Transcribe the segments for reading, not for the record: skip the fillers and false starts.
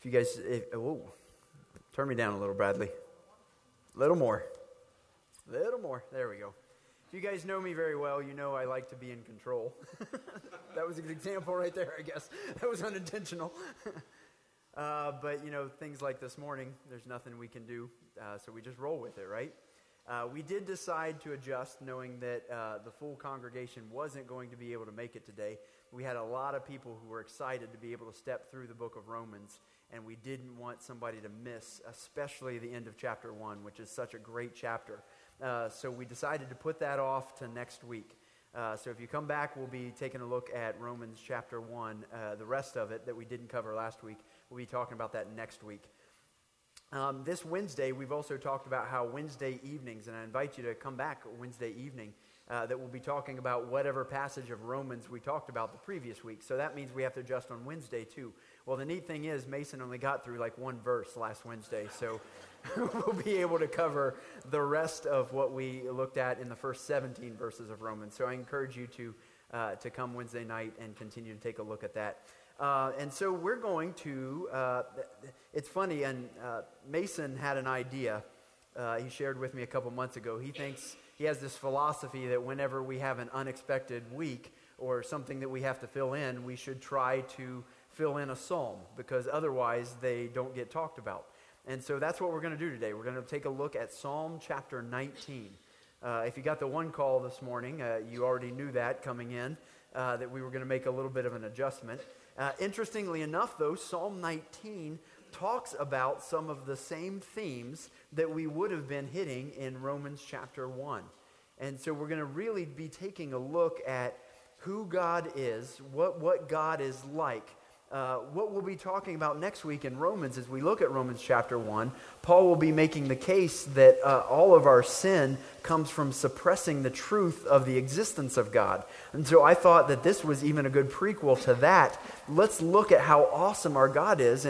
If you guys, turn me down a little, Bradley. Little more. There we go. If you guys know me very well, you know I like to be in control. That was an example right there, I guess. That was unintentional. But, things like this morning, there's nothing we can do, so we just roll with it, right? We did decide to adjust, knowing that the full congregation wasn't going to be able to make it today. We had a lot of people who were excited to be able to step through the book of Romans, and we didn't want somebody to miss, especially the end of chapter 1, which is such a great chapter. So we decided to put that off to next week. So if you come back, we'll be taking a look at Romans chapter 1. The rest of it that we didn't cover last week, we'll be talking about that next week. This Wednesday, we've also talked about how Wednesday evenings, and I invite you to come back Wednesday evening, that we'll be talking about whatever passage of Romans we talked about the previous week. So that means we have to adjust on Wednesday too. Well, the neat thing is Mason only got through like one verse last Wednesday, so we'll be able to cover the rest of what we looked at in the first 17 verses of Romans. So I encourage you to come Wednesday night and continue to take a look at that. And so we're going to, it's funny, and Mason had an idea he shared with me a couple months ago. He has this philosophy that whenever we have an unexpected week or something that we have to fill in, we should try to fill in a psalm, because otherwise they don't get talked about. And so that's what we're going to do today. We're going to take a look at Psalm chapter 19. If you got the one call this morning, you already knew that coming in, that we were going to make a little bit of an adjustment. Interestingly enough, though, Psalm 19 talks about some of the same themes that we would have been hitting in Romans chapter 1. And so we're going to really be taking a look at who God is, what God is like. What we'll be talking about next week in Romans as we look at Romans chapter 1, Paul will be making the case that all of our sin comes from suppressing the truth of the existence of God. And so I thought that this was even a good prequel to that. Let's look at how awesome our God is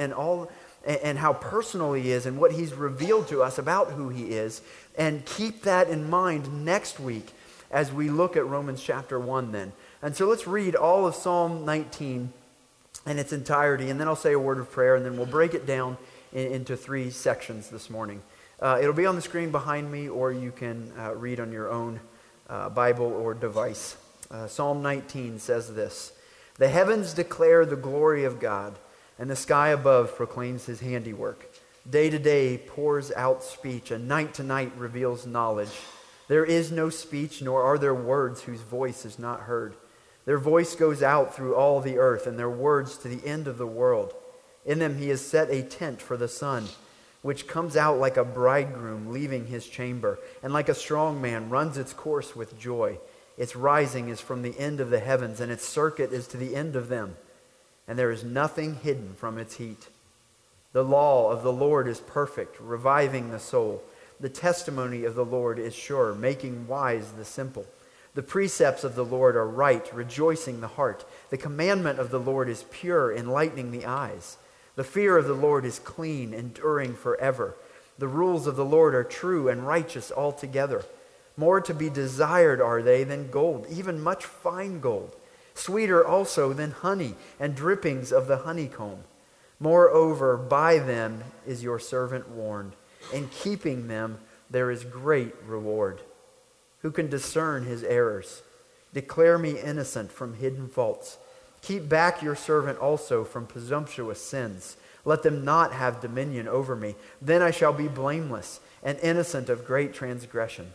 and how personal He is and what He's revealed to us about who He is, and keep that in mind next week as we look at Romans chapter 1 then. And so let's read all of Psalm 19 in its entirety, and then I'll say a word of prayer, and then we'll break it down into 3 sections this morning. It'll be on the screen behind me, or you can read on your own Bible or device. Psalm 19 says this: "The heavens declare the glory of God, and the sky above proclaims His handiwork. Day to day pours out speech, and night to night reveals knowledge. There is no speech, nor are there words whose voice is not heard. Their voice goes out through all the earth, and their words to the end of the world. In them He has set a tent for the sun, which comes out like a bridegroom leaving his chamber, and like a strong man runs its course with joy. Its rising is from the end of the heavens, and its circuit is to the end of them. And there is nothing hidden from its heat. The law of the Lord is perfect, reviving the soul. The testimony of the Lord is sure, making wise the simple. The precepts of the Lord are right, rejoicing the heart. The commandment of the Lord is pure, enlightening the eyes. The fear of the Lord is clean, enduring forever. The rules of the Lord are true and righteous altogether. More to be desired are they than gold, even much fine gold. Sweeter also than honey and drippings of the honeycomb. Moreover, by them is your servant warned. In keeping them there is great reward. Who can discern his errors? Declare me innocent from hidden faults. Keep back your servant also from presumptuous sins. Let them not have dominion over me. Then I shall be blameless and innocent of great transgression.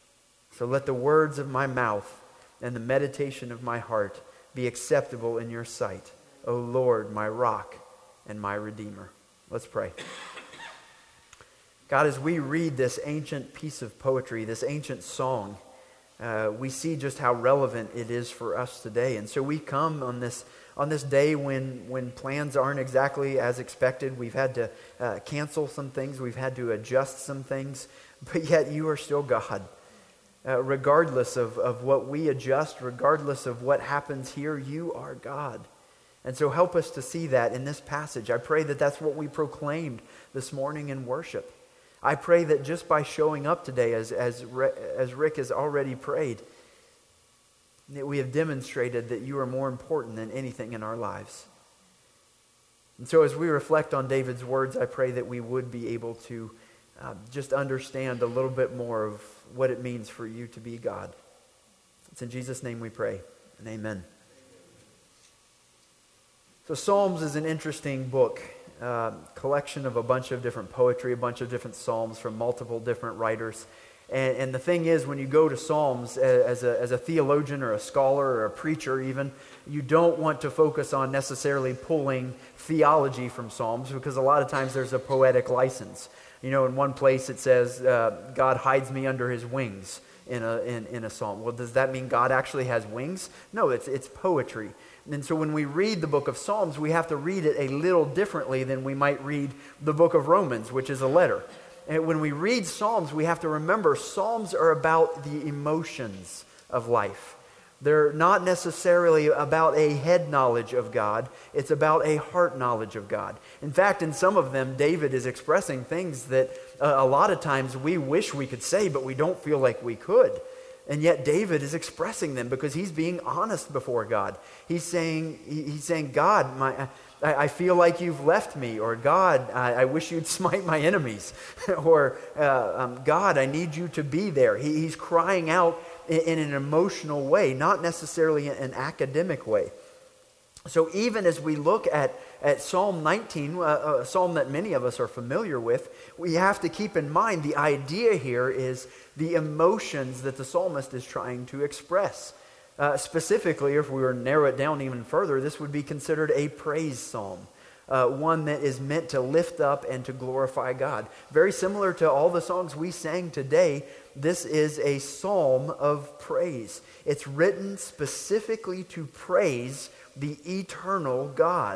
So let the words of my mouth and the meditation of my heart be acceptable in your sight, O Lord, my rock and my redeemer." Let's pray. God, as we read this ancient piece of poetry, this ancient song, we see just how relevant it is for us today. And so we come on this day when plans aren't exactly as expected. We've had to cancel some things. We've had to adjust some things. But yet you are still God. Regardless of what we adjust, regardless of what happens here, you are God. And so help us to see that in this passage. I pray that that's what we proclaimed this morning in worship. I pray that just by showing up today, as Rick has already prayed, that we have demonstrated that you are more important than anything in our lives. And so as we reflect on David's words, I pray that we would be able to just understand a little bit more of what it means for you to be God. It's in Jesus' name we pray, and amen. So Psalms is an interesting book, collection of a bunch of different poetry, a bunch of different psalms from multiple different writers. And the thing is, when you go to Psalms as a theologian or a scholar or a preacher even, you don't want to focus on necessarily pulling theology from Psalms, because a lot of times there's a poetic license. You know, in one place it says, God hides me under his wings in a psalm. Well, does that mean God actually has wings? No, it's poetry. And so when we read the book of Psalms, we have to read it a little differently than we might read the book of Romans, which is a letter. And when we read Psalms, we have to remember Psalms are about the emotions of life. They're not necessarily about a head knowledge of God. It's about a heart knowledge of God. In fact, in some of them, David is expressing things that a lot of times we wish we could say, but we don't feel like we could. And yet David is expressing them because he's being honest before God. He's saying, God, I feel like you've left me, or God, I wish you'd smite my enemies, or God, I need you to be there. He's crying out in an emotional way, not necessarily an academic way. So even as we look at Psalm 19, a psalm that many of us are familiar with, we have to keep in mind the idea here is the emotions that the psalmist is trying to express. Specifically, if we were to narrow it down even further, this would be considered a praise psalm, one that is meant to lift up and to glorify God. Very similar to all the songs we sang today, this is a psalm of praise. It's written specifically to praise the eternal God.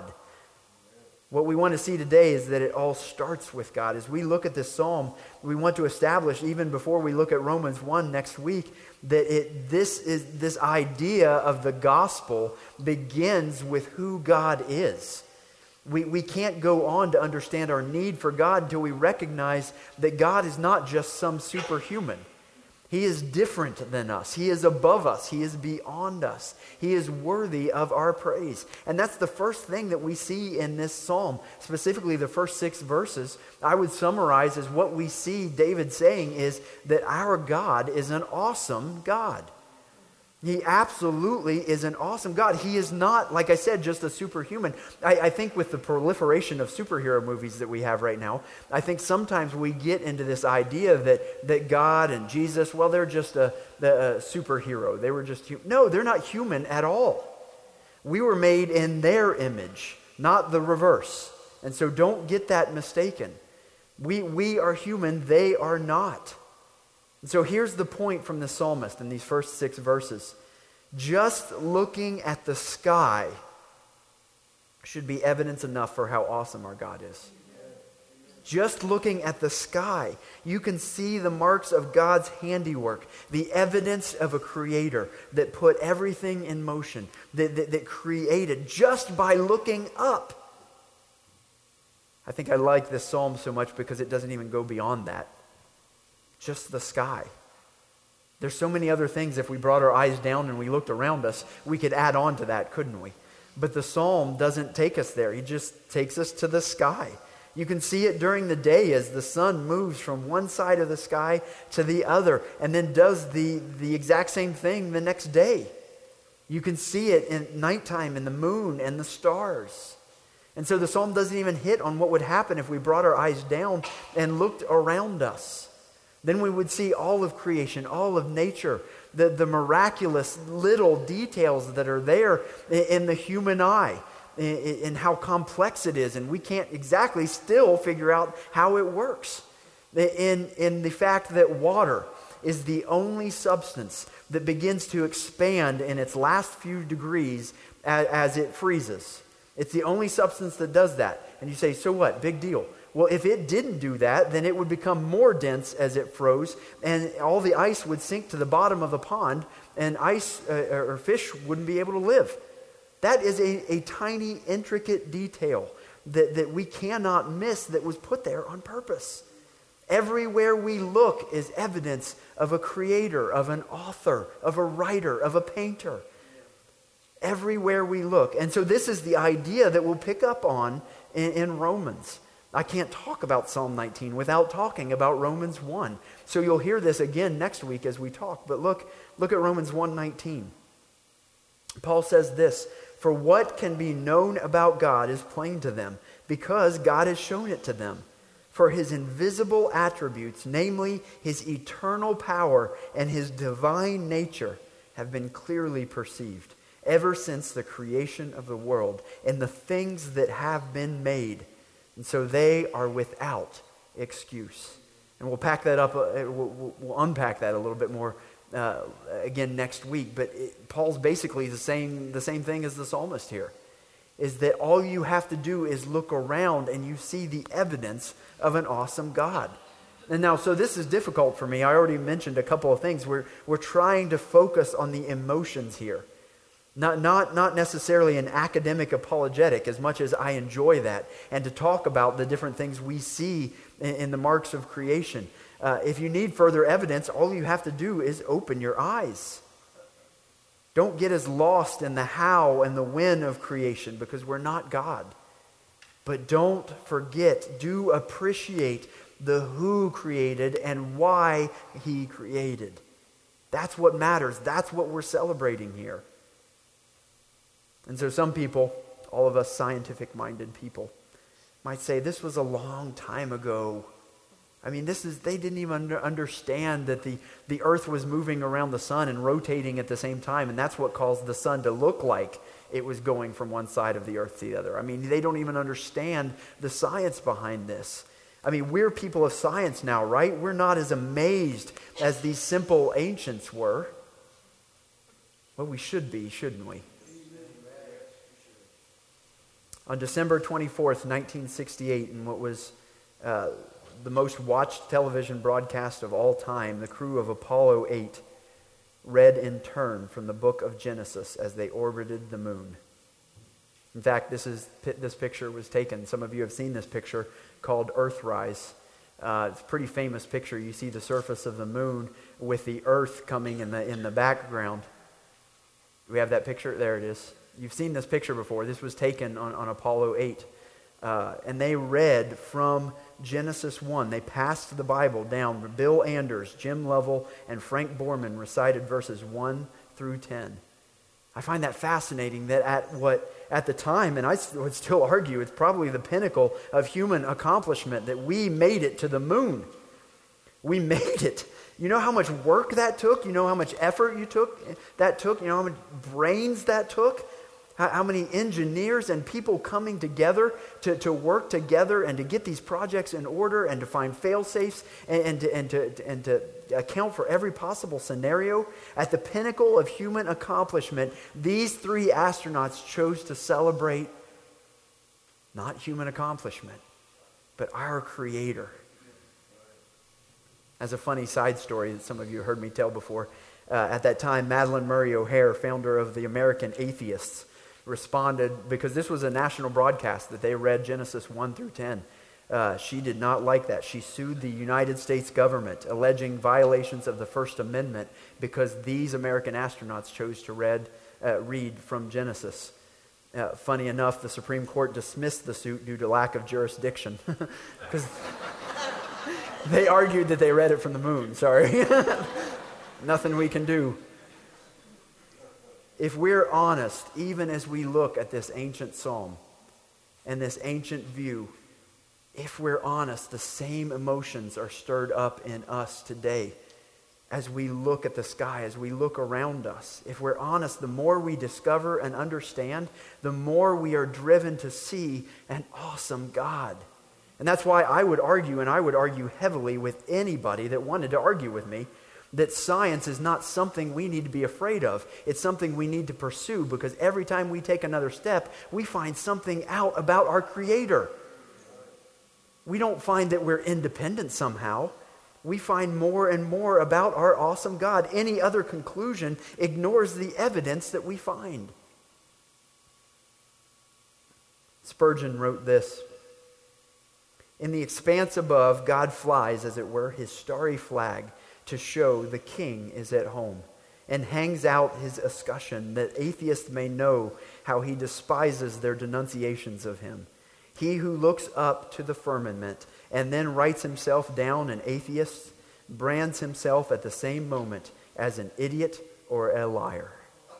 What we want to see today is that it all starts with God. As we look at this psalm, we want to establish, even before we look at Romans 1 next week, that this idea of the gospel begins with who God is. We can't go on to understand our need for God until we recognize that God is not just some superhuman. He is different than us. He is above us. He is beyond us. He is worthy of our praise. And that's the first thing that we see in this psalm, specifically the first 6 verses. I would summarize as what we see David saying is that our God is an awesome God. He absolutely is an awesome God. He is not, like I said, just a superhuman. I think with the proliferation of superhero movies that we have right now, I think sometimes we get into this idea that God and Jesus, well, they're just a superhero. They were just no, they're not human at all. We were made in their image, not the reverse. And so don't get that mistaken. We are human, they are not. So here's the point from the psalmist in these first 6 verses. Just looking at the sky should be evidence enough for how awesome our God is. Just looking at the sky, you can see the marks of God's handiwork, the evidence of a creator that put everything in motion, that created just by looking up. I think I like this psalm so much because it doesn't even go beyond that. Just the sky. There's so many other things, if we brought our eyes down and we looked around us, we could add on to that, couldn't we? But the psalm doesn't take us there. He just takes us to the sky. You can see it during the day as the sun moves from one side of the sky to the other and then does the exact same thing the next day. You can see it in nighttime in the moon and the stars. And so the psalm doesn't even hit on what would happen if we brought our eyes down and looked around us. Then we would see all of creation, all of nature, the miraculous little details that are there in the human eye, in how complex it is. And we can't exactly still figure out how it works. In the fact that water is the only substance that begins to expand in its last few degrees as it freezes. It's the only substance that does that. And you say, so what? Big deal. Well, if it didn't do that, then it would become more dense as it froze, and all the ice would sink to the bottom of the pond, and ice or fish wouldn't be able to live. That is a tiny, intricate detail that we cannot miss that was put there on purpose. Everywhere we look is evidence of a creator, of an author, of a writer, of a painter. Everywhere we look. And so this is the idea that we'll pick up on in Romans. I can't talk about Psalm 19 without talking about Romans 1. So you'll hear this again next week as we talk. But look at Romans 1:19. Paul says this, "For what can be known about God is plain to them, because God has shown it to them. For his invisible attributes, namely his eternal power and his divine nature, have been clearly perceived ever since the creation of the world and the things that have been made. And so they are without excuse." And we'll pack that up. We'll unpack that a little bit more again next week. But Paul's basically the same thing as the psalmist here, is that all you have to do is look around and you see the evidence of an awesome God. And now, so this is difficult for me. I already mentioned a couple of things. We're trying to focus on the emotions here. Not necessarily an academic apologetic, as much as I enjoy that, and to talk about the different things we see in the marks of creation. If you need further evidence, all you have to do is open your eyes. Don't get as lost in the how and the when of creation, because we're not God. But don't forget, do appreciate the who created and why he created. That's what matters. That's what we're celebrating here. And so some people, all of us scientific-minded people, might say, this was a long time ago. I mean, they didn't even understand that the earth was moving around the sun and rotating at the same time, and that's what caused the sun to look like it was going from one side of the earth to the other. I mean, they don't even understand the science behind this. I mean, we're people of science now, right? We're not as amazed as these simple ancients were. Well, we should be, shouldn't we? On December 24th, 1968, in what was the most watched television broadcast of all time, the crew of Apollo 8 read in turn from the book of Genesis as they orbited the moon. In fact, this picture was taken, some of you have seen this picture, called Earthrise. It's a pretty famous picture. You see the surface of the moon with the earth coming in the background. We have that picture? There it is. You've seen this picture before. This was taken on Apollo 8. And they read from Genesis 1. They passed the Bible down. Bill Anders, Jim Lovell, and Frank Borman recited verses 1 through 10. I find that fascinating that at the time, and I would still argue, it's probably the pinnacle of human accomplishment, that we made it to the moon. We made it. You know how much work that took? You know how much effort that took? You know how much brains that took? How many engineers and people coming together to work together and to get these projects in order and to find fail-safes and to account for every possible scenario. At the pinnacle of human accomplishment, these three astronauts chose to celebrate not human accomplishment, but our Creator. As a funny side story that some of you heard me tell before, at that time, Madalyn Murray O'Hair, founder of the American Atheists, responded, because this was a national broadcast that they read Genesis 1 through 10. She did not like that. She sued the United States government, alleging violations of the First Amendment because these American astronauts chose to read from Genesis. Funny enough, the Supreme Court dismissed the suit due to lack of jurisdiction. Because they argued that they read it from the moon. Sorry. Nothing we can do. If we're honest, even as we look at this ancient psalm and this ancient view, if we're honest, the same emotions are stirred up in us today as we look at the sky, as we look around us. If we're honest, the more we discover and understand, the more we are driven to see an awesome God. And that's why I would argue, and I would argue heavily with anybody that wanted to argue with me, that science is not something we need to be afraid of. It's something we need to pursue, because every time we take another step, we find something out about our Creator. We don't find that we're independent somehow. We find more and more about our awesome God. Any other conclusion ignores the evidence that we find. Spurgeon wrote this: "In the expanse above, God flies, as it were, his starry flag, to show the King is at home, and hangs out his escutcheon, that atheists may know how he despises their denunciations of him. He who looks up to the firmament and then writes himself down an atheist brands himself at the same moment as an idiot or a liar.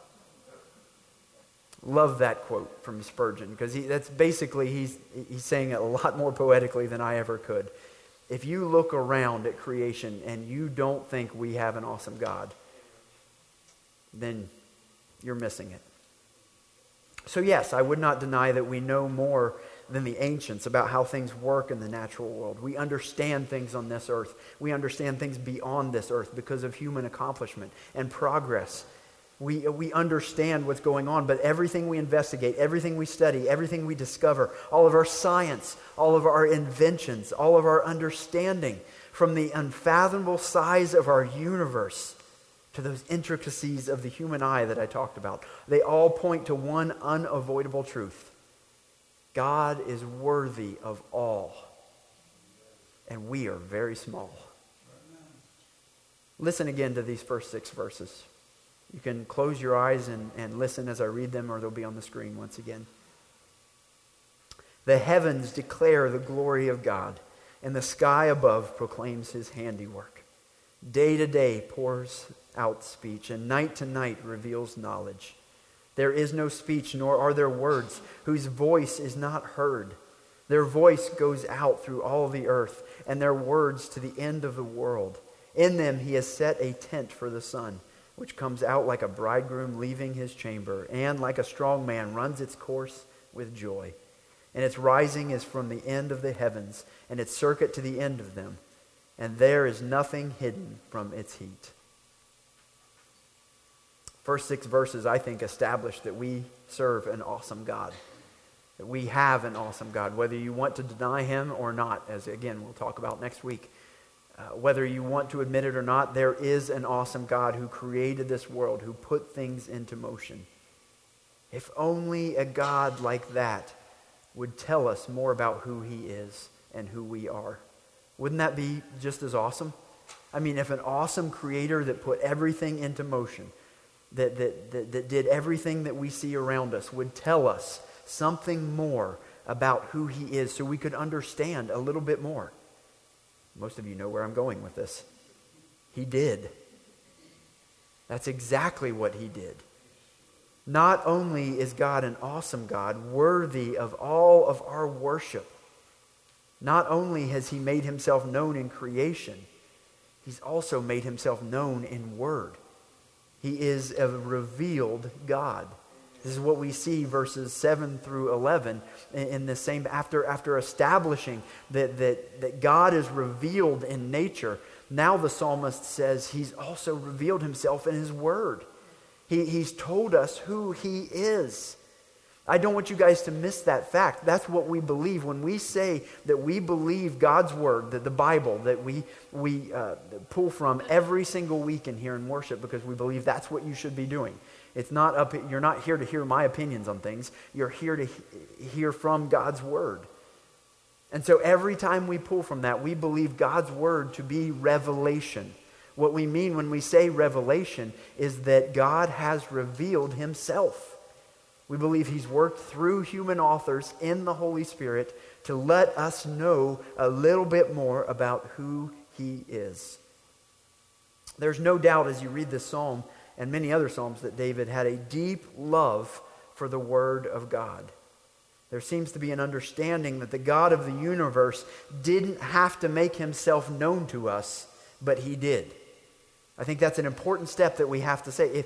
Love that quote from Spurgeon, because that's basically, he's saying it a lot more poetically than I ever could. If you look around at creation and you don't think we have an awesome God, then you're missing it. So yes, I would not deny that we know more than the ancients about how things work in the natural world. We understand things on this earth. We understand things beyond this earth because of human accomplishment and progress. We understand what's going on, but everything we investigate, everything we study, everything we discover, all of our science, all of our inventions, all of our understanding, from the unfathomable size of our universe to those intricacies of the human eye that I talked about, they all point to one unavoidable truth. God is worthy of all, and we are very small. Listen again to these first 6 verses. You can close your eyes and listen as I read them, or they'll be on the screen once again. The heavens declare the glory of God, and the sky above proclaims his handiwork. Day to day pours out speech, and night to night reveals knowledge. There is no speech, nor are there words, whose voice is not heard. Their voice goes out through all the earth, and their words to the end of the world. In them he has set a tent for the sun, which comes out like a bridegroom leaving his chamber, and like a strong man runs its course with joy. And its rising is from the end of the heavens, and its circuit to the end of them, and there is nothing hidden from its heat. First 6 verses, I think, establish that we serve an awesome God. That we have an awesome God, whether you want to deny him or not, as again we'll talk about next week. Whether you want to admit it or not, there is an awesome God who created this world, who put things into motion. If only a God like that would tell us more about who he is and who we are. Wouldn't that be just as awesome? I mean, if an awesome creator that put everything into motion, that did everything that we see around us, would tell us something more about who he is so we could understand a little bit more. Most of you know where I'm going with this. He did. That's exactly what he did. Not only is God an awesome God, worthy of all of our worship, not only has he made himself known in creation, he's also made himself known in word. He is a revealed God. This is what we see verses 7 through 11 in the same, after establishing that God is revealed in nature. Now the psalmist says he's also revealed himself in his word. He's told us who he is. I don't want you guys to miss that fact. That's what we believe. When we say that we believe God's word, that the Bible, that we pull from every single week in here in worship, because we believe that's what you should be doing. It's not you're not here to hear my opinions on things. You're here to hear from God's word. And so every time we pull from that, we believe God's word to be revelation. What we mean when we say revelation is that God has revealed himself. We believe he's worked through human authors in the Holy Spirit to let us know a little bit more about who he is. There's no doubt as you read this psalm and many other psalms that David had a deep love for the Word of God. There seems to be an understanding that the God of the universe didn't have to make himself known to us, but he did. I think that's an important step that we have to say.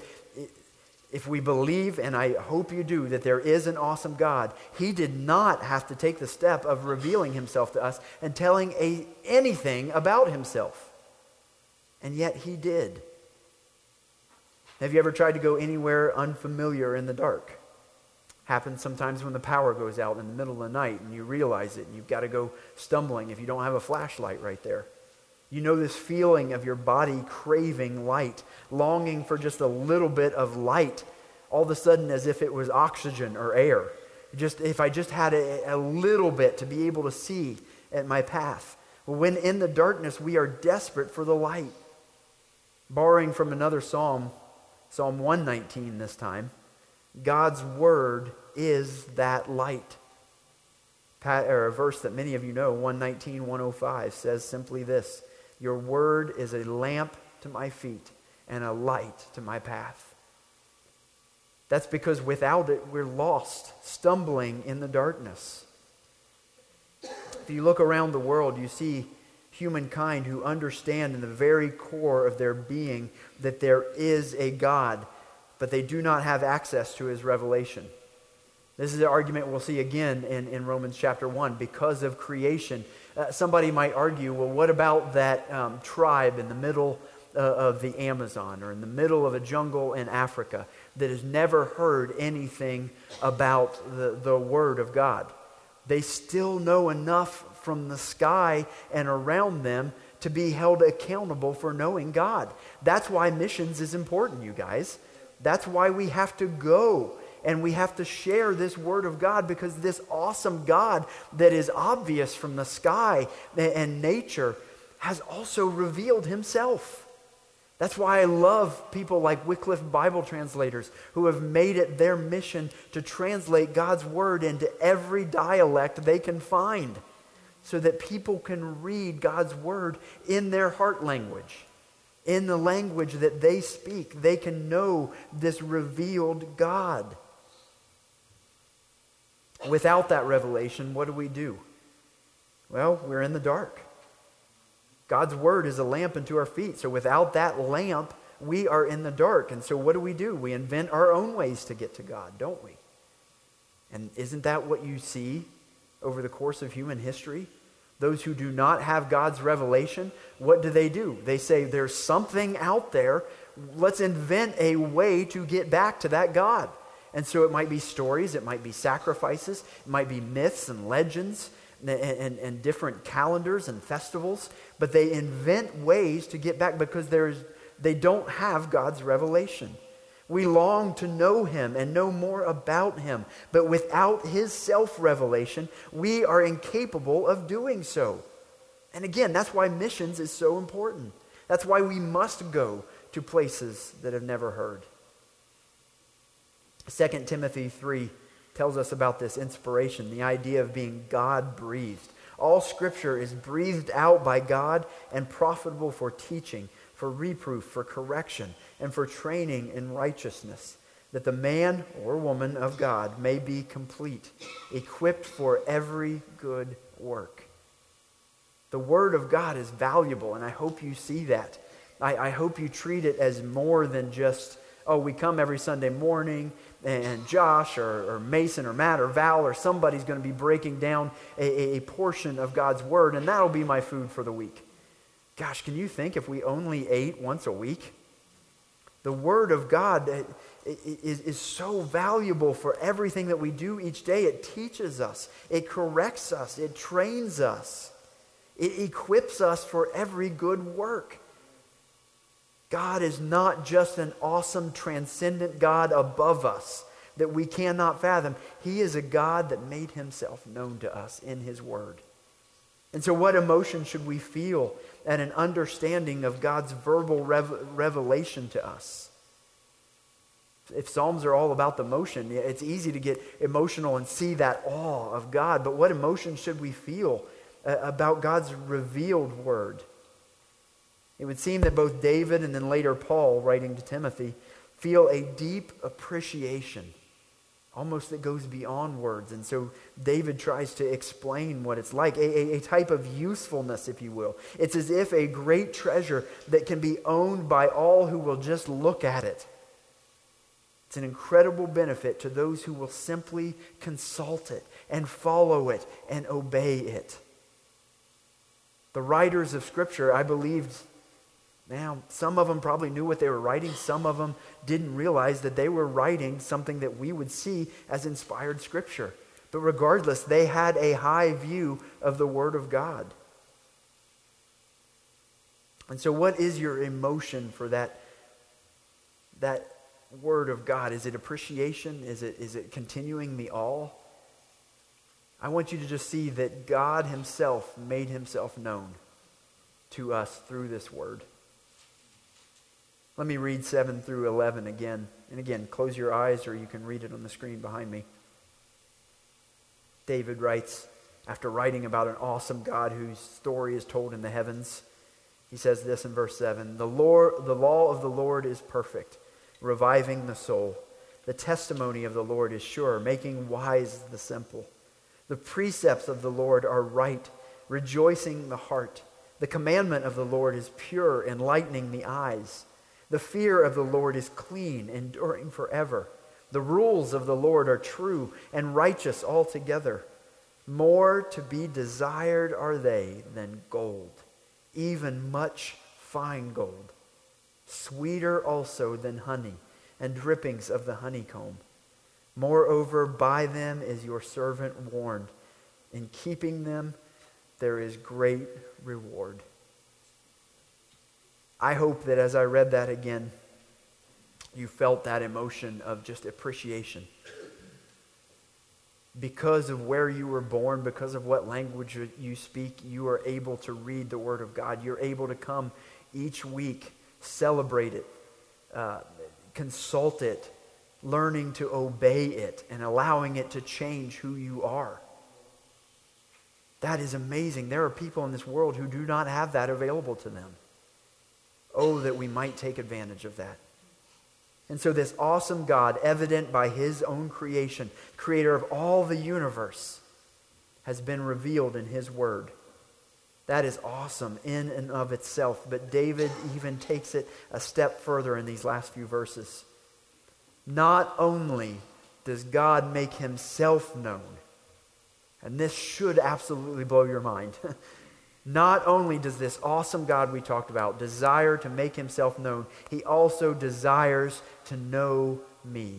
If we believe, and I hope you do, that there is an awesome God, he did not have to take the step of revealing himself to us and telling anything about himself. And yet he did. Have you ever tried to go anywhere unfamiliar in the dark? Happens sometimes when the power goes out in the middle of the night and you realize it and you've got to go stumbling if you don't have a flashlight right there. You know this feeling of your body craving light, longing for just a little bit of light, all of a sudden as if it was oxygen or air. If I just had a little bit to be able to see at my path. When in the darkness we are desperate for the light. Borrowing from another psalm, Psalm 119 this time, God's word is that light. Or a verse that many of you know, 119, 105, says simply this: your word is a lamp to my feet and a light to my path. That's because without it, we're lost, stumbling in the darkness. If you look around the world, you see humankind who understand in the very core of their being that there is a God, but they do not have access to his revelation. This is the argument we'll see again in Romans chapter 1. Because of creation, somebody might argue, well, what about that tribe in the middle of the Amazon or in the middle of a jungle in Africa that has never heard anything about the Word of God? They still know enough from the sky and around them to be held accountable for knowing God. That's why missions is important, you guys. That's why we have to go and we have to share this Word of God, because this awesome God that is obvious from the sky and nature has also revealed himself. That's why I love people like Wycliffe Bible translators who have made it their mission to translate God's Word into every dialect they can find so that people can read God's Word in their heart language, in the language that they speak. They can know this revealed God. Without that revelation, what do? Well, we're in the dark. God's Word is a lamp unto our feet. So without that lamp, we are in the dark. And so what do? We invent our own ways to get to God, don't we? And isn't that what you see over the course of human history? Those who do not have God's revelation, what do? They say, there's something out there. Let's invent a way to get back to that God. And so it might be stories, it might be sacrifices, it might be myths and legends, and different calendars and festivals, but they invent ways to get back because they don't have God's revelation. We long to know him and know more about him, but without his self-revelation, we are incapable of doing so. And again, that's why missions is so important. That's why we must go to places that have never heard. 2 Timothy 3 tells us about this inspiration, the idea of being God-breathed. All Scripture is breathed out by God and profitable for teaching, for reproof, for correction, and for training in righteousness, that the man or woman of God may be complete, equipped for every good work. The Word of God is valuable, and I hope you see that. I hope you treat it as more than just, oh, we come every Sunday morning, and Josh or Mason or Matt or Val or somebody's going to be breaking down a portion of God's Word, and that'll be my food for the week. Gosh, can you think if we only ate once a week? The Word of God is so valuable for everything that we do each day. It teaches us. It corrects us. It trains us. It equips us for every good work. God is not just an awesome, transcendent God above us that we cannot fathom. He is a God that made himself known to us in his Word. And so what emotion should we feel at an understanding of God's verbal revelation to us? If Psalms are all about the motion, it's easy to get emotional and see that awe of God. But what emotion should we feel about God's revealed Word? It would seem that both David and then later Paul, writing to Timothy, feel a deep appreciation, almost that goes beyond words. And so David tries to explain what it's like, a type of usefulness, if you will. It's as if a great treasure that can be owned by all who will just look at it. It's an incredible benefit to those who will simply consult it and follow it and obey it. The writers of Scripture, I believed, now, some of them probably knew what they were writing. Some of them didn't realize that they were writing something that we would see as inspired Scripture. But regardless, they had a high view of the Word of God. And so what is your emotion for that Word of God? Is it appreciation? Is it continuing the awe? I want you to just see that God himself made himself known to us through this Word. Let me read 7 through 11 again. And again, close your eyes or you can read it on the screen behind me. David writes, after writing about an awesome God whose story is told in the heavens, he says this in verse 7, the law of the Lord is perfect, reviving the soul. The testimony of the Lord is sure, making wise the simple. The precepts of the Lord are right, rejoicing the heart. The commandment of the Lord is pure, enlightening the eyes. The fear of the Lord is clean, enduring forever. The rules of the Lord are true and righteous altogether. More to be desired are they than gold, even much fine gold. Sweeter also than honey and drippings of the honeycomb. Moreover, by them is your servant warned. In keeping them, there is great reward. I hope that as I read that again, you felt that emotion of just appreciation. Because of where you were born, because of what language you speak, you are able to read the Word of God. You're able to come each week, celebrate it, consult it, learning to obey it, and allowing it to change who you are. That is amazing. There are people in this world who do not have that available to them. Oh, that we might take advantage of that. And so this awesome God, evident by his own creation, creator of all the universe, has been revealed in his word. That is awesome in and of itself. But David even takes it a step further in these last few verses. Not only does God make himself known, and this should absolutely blow your mind. Not only does this awesome God we talked about desire to make himself known, he also desires to know me.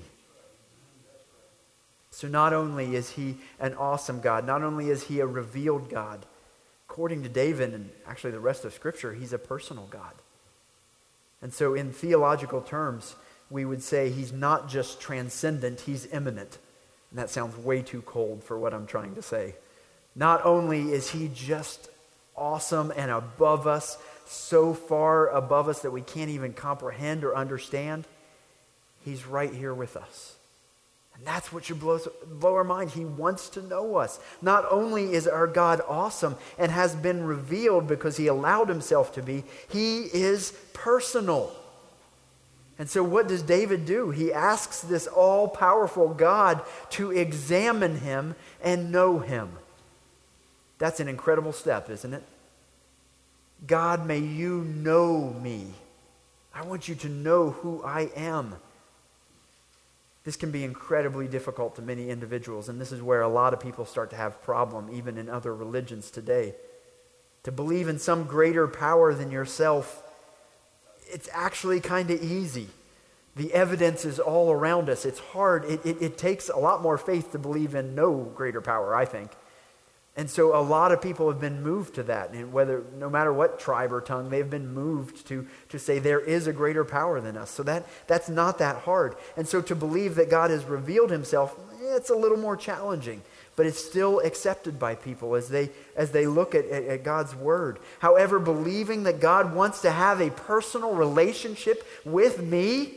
So not only is he an awesome God, not only is he a revealed God, according to David and actually the rest of Scripture, he's a personal God. And so in theological terms, we would say he's not just transcendent, he's immanent. And that sounds way too cold for what I'm trying to say. Not only is he just awesome and above us, so far above us that we can't even comprehend or understand, he's right here with us. And that's what should blow our mind. He wants to know us. Not only is our God awesome and has been revealed because he allowed himself to be, he is personal. And so what does David do? He asks this all-powerful God to examine him and know him. That's an incredible step, isn't it? God, may you know me. I want you to know who I am. This can be incredibly difficult to many individuals, and this is where a lot of people start to have problem, even in other religions today. To believe in some greater power than yourself, it's actually kind of easy. The evidence is all around us. It's hard. It takes a lot more faith to believe in no greater power, I think. And so a lot of people have been moved to that. And no matter what tribe or tongue, they've been moved to say there is a greater power than us. So that's not that hard. And so to believe that God has revealed himself, it's a little more challenging. But it's still accepted by people as they look at God's word. However, believing that God wants to have a personal relationship with me,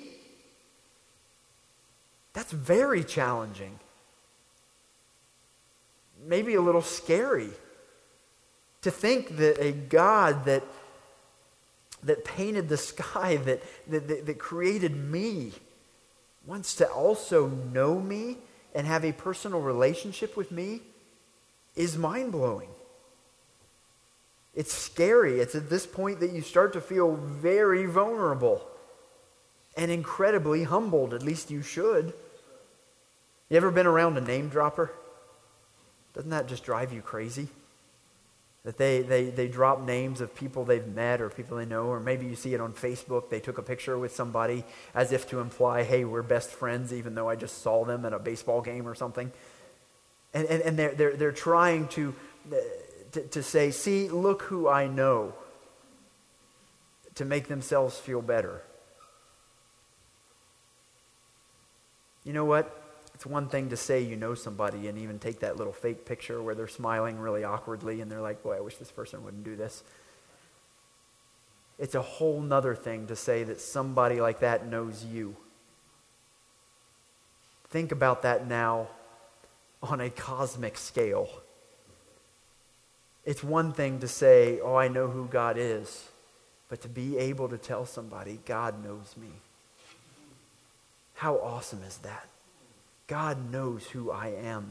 that's very challenging. Maybe a little scary to think that a God that painted the sky, that created me, wants to also know me and have a personal relationship with me is mind-blowing. It's scary. It's at this point that you start to feel very vulnerable and incredibly humbled. At least you should. You ever been around a name dropper? Doesn't that just drive you crazy? That they drop names of people they've met or people they know, or maybe you see it on Facebook. They took a picture with somebody as if to imply, hey, we're best friends, even though I just saw them at a baseball game or something. And they're trying to say, see, look who I know, to make themselves feel better. You know what? It's one thing to say you know somebody and even take that little fake picture where they're smiling really awkwardly and they're like, boy, I wish this person wouldn't do this. It's a whole nother thing to say that somebody like that knows you. Think about that now on a cosmic scale. It's one thing to say, oh, I know who God is, but to be able to tell somebody, God knows me. How awesome is that? God knows who I am.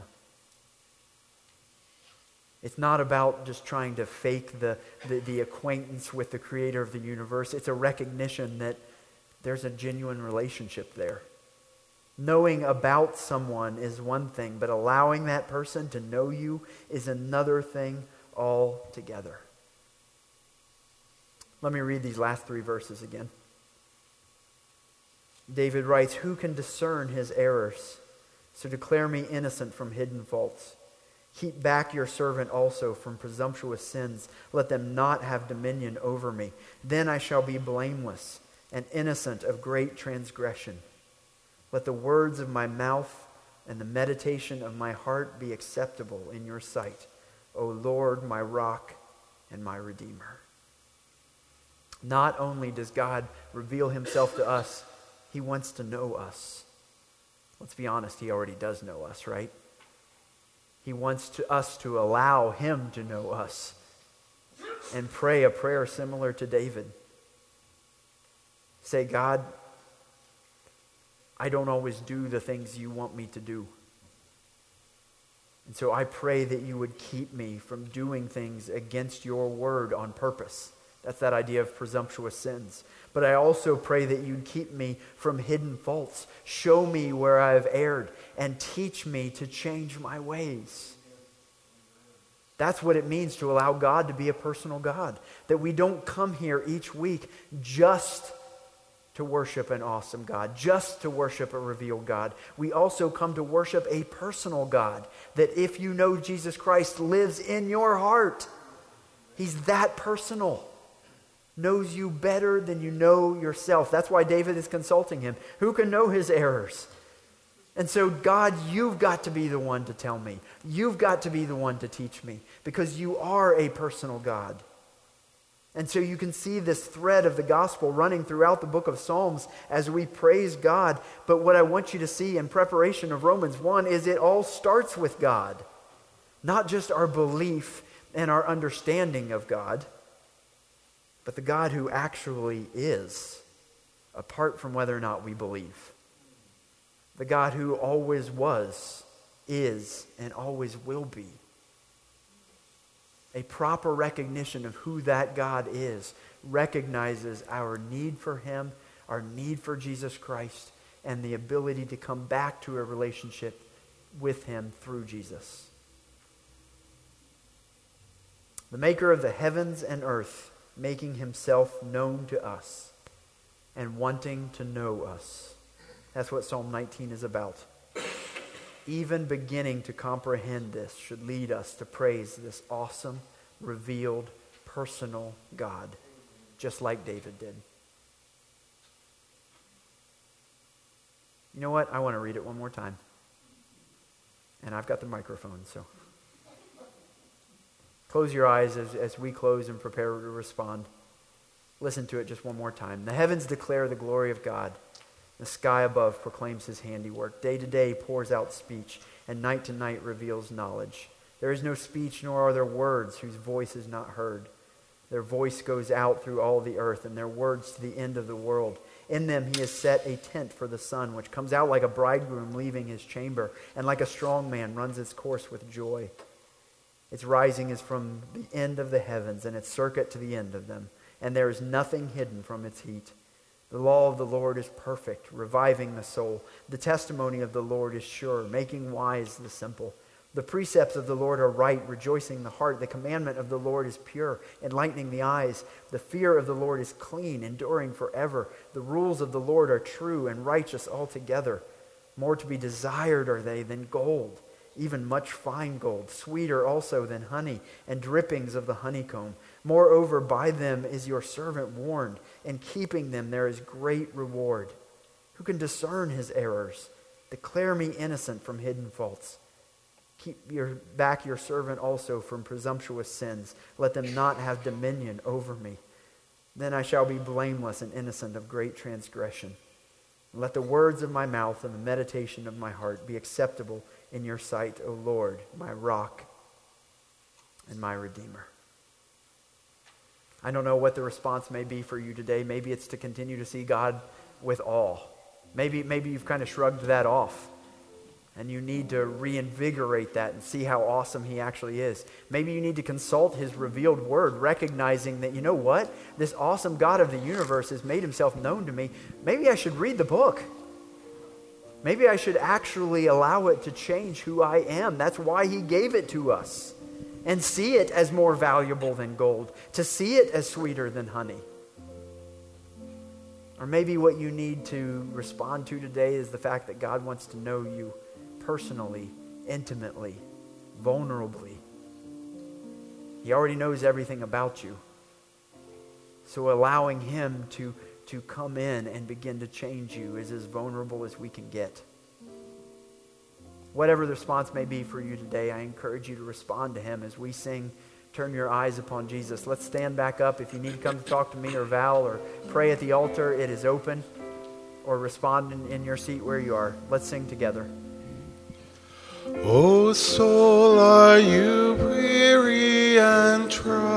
It's not about just trying to fake the acquaintance with the creator of the universe. It's a recognition that there's a genuine relationship there. Knowing about someone is one thing, but allowing that person to know you is another thing altogether. Let me read these last 3 verses again. David writes, "Who can discern his errors? So declare me innocent from hidden faults. Keep back your servant also from presumptuous sins. Let them not have dominion over me. Then I shall be blameless and innocent of great transgression. Let the words of my mouth and the meditation of my heart be acceptable in your sight, O Lord, my rock and my redeemer." Not only does God reveal himself to us, he wants to know us. Let's be honest, he already does know us, right? He wants us to allow him to know us and pray a prayer similar to David. Say, God, I don't always do the things you want me to do. And so I pray that you would keep me from doing things against your word on purpose. That's that idea of presumptuous sins. But I also pray that you'd keep me from hidden faults. Show me where I have erred and teach me to change my ways. That's what it means to allow God to be a personal God. That we don't come here each week just to worship an awesome God, just to worship a revealed God. We also come to worship a personal God that, if you know Jesus Christ, lives in your heart. He's that personal. Knows you better than you know yourself. That's why David is consulting him. Who can know his errors? And so, God, you've got to be the one to tell me. You've got to be the one to teach me, because you are a personal God. And so you can see this thread of the gospel running throughout the book of Psalms as we praise God. But what I want you to see in preparation of Romans 1 is it all starts with God. Not just our belief and our understanding of God, but the God who actually is, apart from whether or not we believe. The God who always was, is, and always will be. A proper recognition of who that God is recognizes our need for him, our need for Jesus Christ, and the ability to come back to a relationship with him through Jesus. The maker of the heavens and earth, making himself known to us and wanting to know us. That's what Psalm 19 is about. Even beginning to comprehend this should lead us to praise this awesome, revealed, personal God, just like David did. You know what? I want to read it one more time. And I've got the microphone, so close your eyes as we close and prepare to respond. Listen to it just one more time. The heavens declare the glory of God. The sky above proclaims his handiwork. Day to day pours out speech, and night to night reveals knowledge. There is no speech, nor are there words whose voice is not heard. Their voice goes out through all the earth, and their words to the end of the world. In them he has set a tent for the sun, which comes out like a bridegroom leaving his chamber, and like a strong man runs its course with joy. Its rising is from the end of the heavens, and its circuit to the end of them, and there is nothing hidden from its heat. The law of the Lord is perfect, reviving the soul. The testimony of the Lord is sure, making wise the simple. The precepts of the Lord are right, rejoicing the heart. The commandment of the Lord is pure, enlightening the eyes. The fear of the Lord is clean, enduring forever. The rules of the Lord are true and righteous altogether. More to be desired are they than gold, even much fine gold, sweeter also than honey, and drippings of the honeycomb. Moreover, by them is your servant warned. In keeping them there is great reward. Who can discern his errors? Declare me innocent from hidden faults. Keep back your servant also from presumptuous sins. Let them not have dominion over me. Then I shall be blameless and innocent of great transgression. Let the words of my mouth and the meditation of my heart be acceptable in your sight, O Lord, my rock and my Redeemer. I don't know what the response may be for you today. Maybe it's to continue to see God with awe. Maybe you've kind of shrugged that off, and you need to reinvigorate that and see how awesome He actually is. Maybe you need to consult His revealed word, recognizing that, you know what? This awesome God of the universe has made Himself known to me. Maybe I should read the book. Maybe I should actually allow it to change who I am. That's why He gave it to us. And see it as more valuable than gold. To see it as sweeter than honey. Or maybe what you need to respond to today is the fact that God wants to know you personally, intimately, vulnerably. He already knows everything about you. So allowing Him to come in and begin to change you is as vulnerable as we can get. Whatever the response may be for you today, I encourage you to respond to Him as we sing, Turn Your Eyes Upon Jesus. Let's stand back up. If you need to come to talk to me or Val or pray at the altar, it is open. Or respond in your seat where you are. Let's sing together. O soul, are you weary and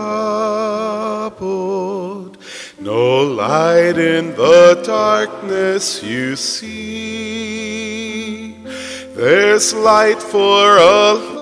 troubled? No light in the darkness you see. There's light for a